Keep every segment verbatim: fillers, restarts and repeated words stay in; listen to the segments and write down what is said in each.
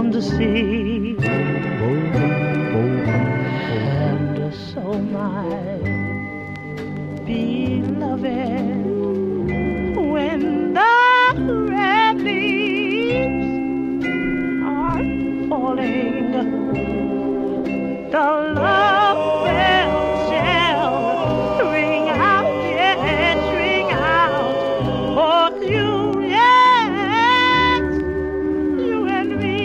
from the sea. And so my beloved, when the red leaves are falling, the love bells shall ring out, yes, ring out for you, yes, you and me.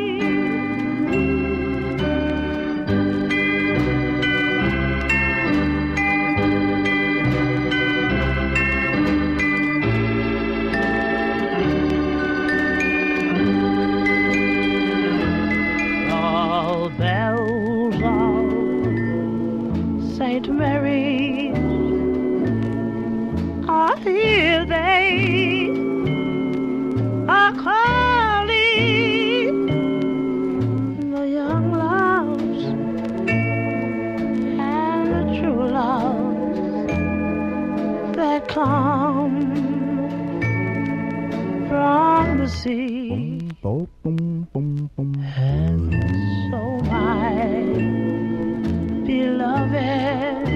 The bells of Saint Mary's are here, they are calling the young loves and the true loves that come from the sea. And so my beloved,